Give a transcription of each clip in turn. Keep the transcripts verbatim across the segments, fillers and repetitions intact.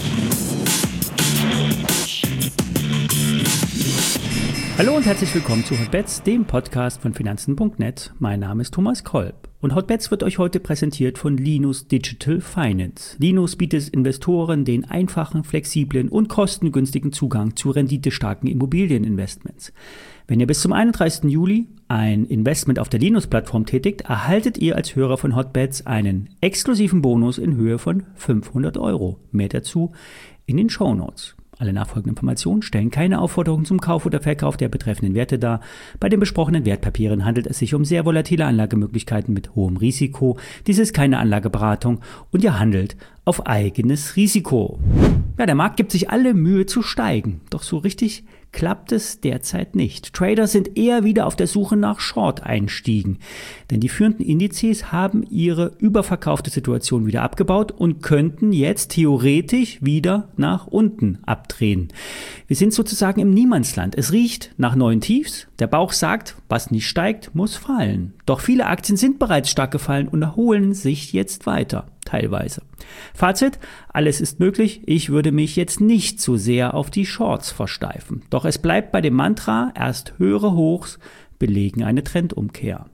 Hallo und herzlich willkommen zu Hotbets, dem Podcast von Finanzen punkt net. Mein Name ist Thomas Kolb und Hotbets wird euch heute präsentiert von Linus Digital Finance. Linus bietet Investoren den einfachen, flexiblen und kostengünstigen Zugang zu renditestarken Immobilieninvestments. Wenn ihr bis zum einunddreißigsten Juli ein Investment auf der Linus-Plattform tätigt, erhaltet ihr als Hörer von Hotbets einen exklusiven Bonus in Höhe von fünfhundert Euro. Mehr dazu in den Shownotes. Alle nachfolgenden Informationen stellen keine Aufforderung zum Kauf oder Verkauf der betreffenden Werte dar. Bei den besprochenen Wertpapieren handelt es sich um sehr volatile Anlagemöglichkeiten mit hohem Risiko. Dies ist keine Anlageberatung und ihr handelt auf eigenes Risiko. Ja, der Markt gibt sich alle Mühe zu steigen, doch so richtig klappt es derzeit nicht. Trader sind eher wieder auf der Suche nach Short-Einstiegen, denn die führenden Indizes haben ihre überverkaufte Situation wieder abgebaut und könnten jetzt theoretisch wieder nach unten abdrehen. Wir sind sozusagen im Niemandsland. Es riecht nach neuen Tiefs. Der Bauch sagt, was nicht steigt, muss fallen. Doch viele Aktien sind bereits stark gefallen und erholen sich jetzt weiter. Teilweise. Fazit, alles ist möglich. Ich würde mich jetzt nicht so sehr auf die Shorts versteifen. Doch es bleibt bei dem Mantra, erst höhere Hochs belegen eine Trendumkehr.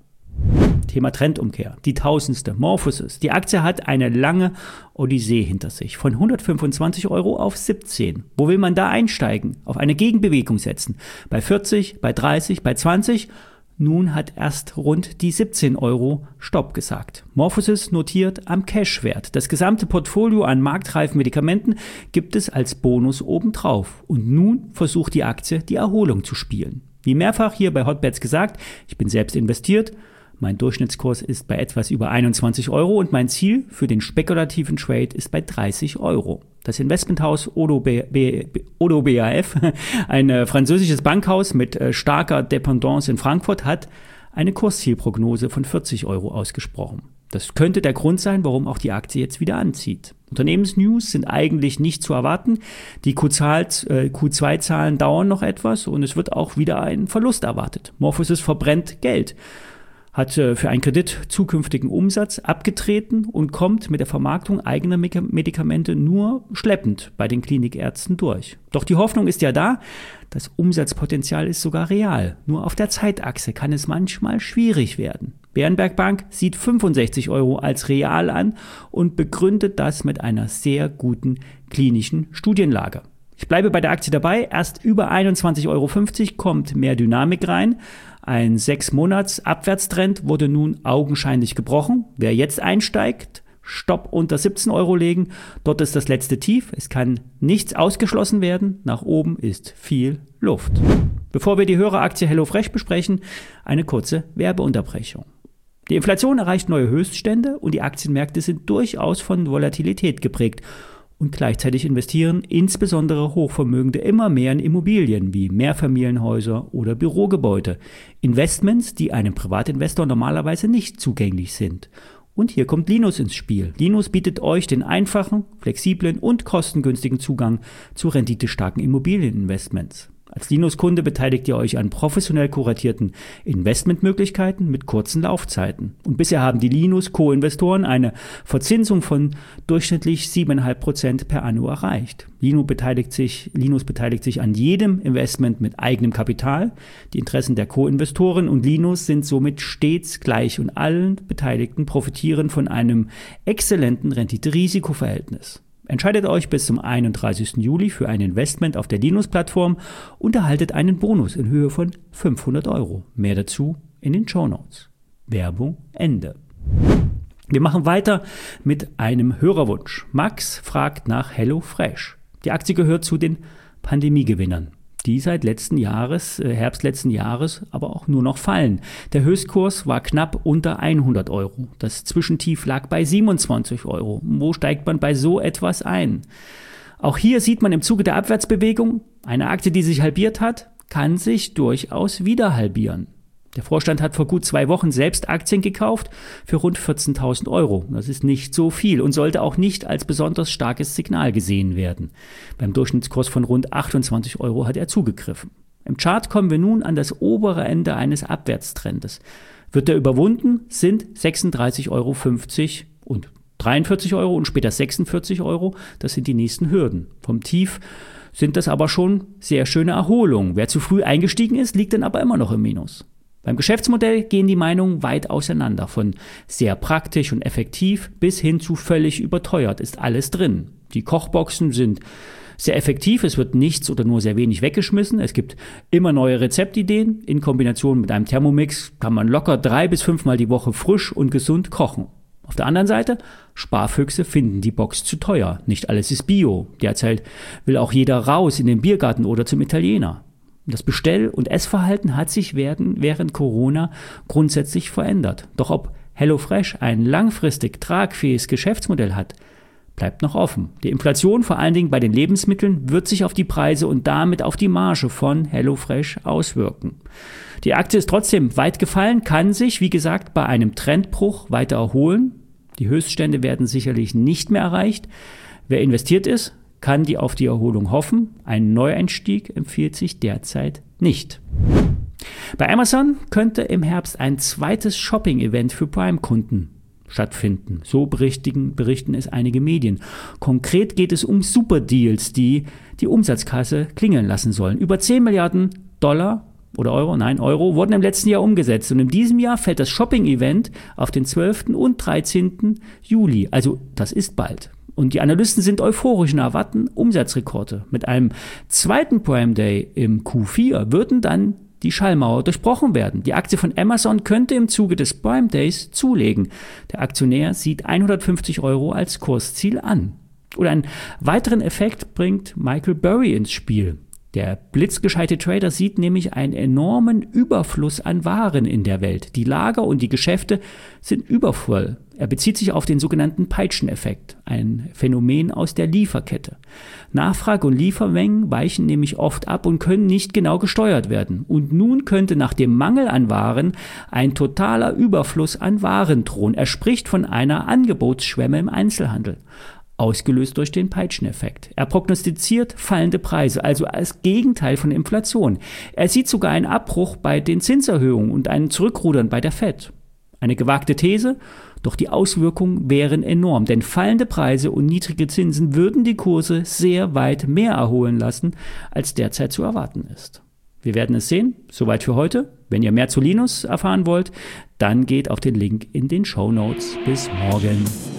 Thema Trendumkehr. Die tausendste. Morphosis. Die Aktie hat eine lange Odyssee hinter sich. Von hundertfünfundzwanzig Euro auf siebzehn. Wo will man da einsteigen? Auf eine Gegenbewegung setzen. Bei vierzig, bei dreißig, bei zwanzig? Nun hat erst rund die siebzehn Euro Stopp gesagt. Morphosis notiert am Cashwert. Das gesamte Portfolio an marktreifen Medikamenten gibt es als Bonus obendrauf. Und nun versucht die Aktie, die Erholung zu spielen. Wie mehrfach hier bei Hotbets gesagt, ich bin selbst investiert. Mein Durchschnittskurs ist bei etwas über einundzwanzig Euro und mein Ziel für den spekulativen Trade ist bei dreißig Euro. Das Investmenthaus Odo B A F, ein französisches Bankhaus mit starker Dependance in Frankfurt, hat eine Kurszielprognose von vierzig Euro ausgesprochen. Das könnte der Grund sein, warum auch die Aktie jetzt wieder anzieht. Unternehmensnews sind eigentlich nicht zu erwarten. Die Q zwei Zahlen dauern noch etwas und es wird auch wieder ein Verlust erwartet. Morphosis verbrennt Geld, hat für einen Kredit zukünftigen Umsatz abgetreten und kommt mit der Vermarktung eigener Medikamente nur schleppend bei den Klinikärzten durch. Doch die Hoffnung ist ja da, das Umsatzpotenzial ist sogar real. Nur auf der Zeitachse kann es manchmal schwierig werden. Berenberg Bank sieht fünfundsechzig Euro als real an und begründet das mit einer sehr guten klinischen Studienlage. Ich bleibe bei der Aktie dabei. Erst über einundzwanzig Euro fünfzig kommt mehr Dynamik rein. Ein sechs Monats Abwärtstrend wurde nun augenscheinlich gebrochen. Wer jetzt einsteigt, Stopp unter siebzehn Euro legen. Dort ist das letzte Tief. Es kann nichts ausgeschlossen werden. Nach oben ist viel Luft. Bevor wir die Höreraktie HelloFresh besprechen, eine kurze Werbeunterbrechung. Die Inflation erreicht neue Höchststände und die Aktienmärkte sind durchaus von Volatilität geprägt. Und gleichzeitig investieren insbesondere Hochvermögende immer mehr in Immobilien wie Mehrfamilienhäuser oder Bürogebäude. Investments, die einem Privatinvestor normalerweise nicht zugänglich sind. Und hier kommt Linus ins Spiel. Linus bietet euch den einfachen, flexiblen und kostengünstigen Zugang zu renditestarken Immobilieninvestments. Als Linus-Kunde beteiligt ihr euch an professionell kuratierten Investmentmöglichkeiten mit kurzen Laufzeiten. Und bisher haben die Linus-Co-Investoren eine Verzinsung von durchschnittlich sieben Komma fünf Prozent per Anno erreicht. Linus beteiligt sich, Linus beteiligt sich an jedem Investment mit eigenem Kapital. Die Interessen der Co-Investoren und Linus sind somit stets gleich und allen Beteiligten profitieren von einem exzellenten Rendite-Risiko-Verhältnis. Entscheidet euch bis zum einunddreißigsten Juli für ein Investment auf der Linus-Plattform und erhaltet einen Bonus in Höhe von fünfhundert Euro. Mehr dazu in den Shownotes. Werbung Ende. Wir machen weiter mit einem Hörerwunsch. Max fragt nach HelloFresh. Die Aktie gehört zu den Pandemiegewinnern, die seit letzten Jahres, äh, Herbst letzten Jahres aber auch nur noch fallen. Der Höchstkurs war knapp unter hundert Euro. Das Zwischentief lag bei siebenundzwanzig Euro. Wo steigt man bei so etwas ein? Auch hier sieht man im Zuge der Abwärtsbewegung, eine Aktie, die sich halbiert hat, kann sich durchaus wieder halbieren. Der Vorstand hat vor gut zwei Wochen selbst Aktien gekauft für rund vierzehntausend Euro. Das ist nicht so viel und sollte auch nicht als besonders starkes Signal gesehen werden. Beim Durchschnittskurs von rund achtundzwanzig Euro hat er zugegriffen. Im Chart kommen wir nun an das obere Ende eines Abwärtstrendes. Wird er überwunden, sind sechsunddreißig Euro fünfzig und dreiundvierzig Euro und später sechsundvierzig Euro, das sind die nächsten Hürden. Vom Tief sind das aber schon sehr schöne Erholungen. Wer zu früh eingestiegen ist, liegt dann aber immer noch im Minus. Beim Geschäftsmodell gehen die Meinungen weit auseinander. Von sehr praktisch und effektiv bis hin zu völlig überteuert ist alles drin. Die Kochboxen sind sehr effektiv, es wird nichts oder nur sehr wenig weggeschmissen. Es gibt immer neue Rezeptideen. In Kombination mit einem Thermomix kann man locker drei bis fünfmal die Woche frisch und gesund kochen. Auf der anderen Seite, Sparfüchse finden die Box zu teuer. Nicht alles ist Bio. Derzeit will auch jeder raus in den Biergarten oder zum Italiener. Das Bestell- und Essverhalten hat sich während, während Corona grundsätzlich verändert. Doch ob HelloFresh ein langfristig tragfähiges Geschäftsmodell hat, bleibt noch offen. Die Inflation, vor allen Dingen bei den Lebensmitteln, wird sich auf die Preise und damit auf die Marge von HelloFresh auswirken. Die Aktie ist trotzdem weit gefallen, kann sich, wie gesagt, bei einem Trendbruch weiter erholen. Die Höchststände werden sicherlich nicht mehr erreicht. Wer investiert ist, kann die auf die Erholung hoffen. Ein Neueinstieg empfiehlt sich derzeit nicht. Bei Amazon könnte im Herbst ein zweites Shopping-Event für Prime-Kunden stattfinden. So berichten, berichten es einige Medien. Konkret geht es um Superdeals, die die Umsatzkasse klingeln lassen sollen. Über zehn Milliarden Dollar oder Euro, nein, Euro, wurden im letzten Jahr umgesetzt. Und in diesem Jahr fällt das Shopping-Event auf den zwölften und dreizehnten Juli. Also das ist bald. Und die Analysten sind euphorisch und erwarten Umsatzrekorde. Mit einem zweiten Prime Day im Q vier würden dann die Schallmauer durchbrochen werden. Die Aktie von Amazon könnte im Zuge des Prime Days zulegen. Der Aktionär sieht hundertfünfzig Euro als Kursziel an. Oder einen weiteren Effekt bringt Michael Burry ins Spiel. Der blitzgescheite Trader sieht nämlich einen enormen Überfluss an Waren in der Welt. Die Lager und die Geschäfte sind übervoll. Er bezieht sich auf den sogenannten Peitscheneffekt, ein Phänomen aus der Lieferkette. Nachfrage und Liefermengen weichen nämlich oft ab und können nicht genau gesteuert werden. Und nun könnte nach dem Mangel an Waren ein totaler Überfluss an Waren drohen. Er spricht von einer Angebotsschwemme im Einzelhandel, ausgelöst durch den Peitscheneffekt. Er prognostiziert fallende Preise, also als Gegenteil von Inflation. Er sieht sogar einen Abbruch bei den Zinserhöhungen und einen Zurückrudern bei der Fed. Eine gewagte These, doch die Auswirkungen wären enorm, denn fallende Preise und niedrige Zinsen würden die Kurse sehr weit mehr erholen lassen, als derzeit zu erwarten ist. Wir werden es sehen. Soweit für heute. Wenn ihr mehr zu Linus erfahren wollt, dann geht auf den Link in den Shownotes. Bis morgen.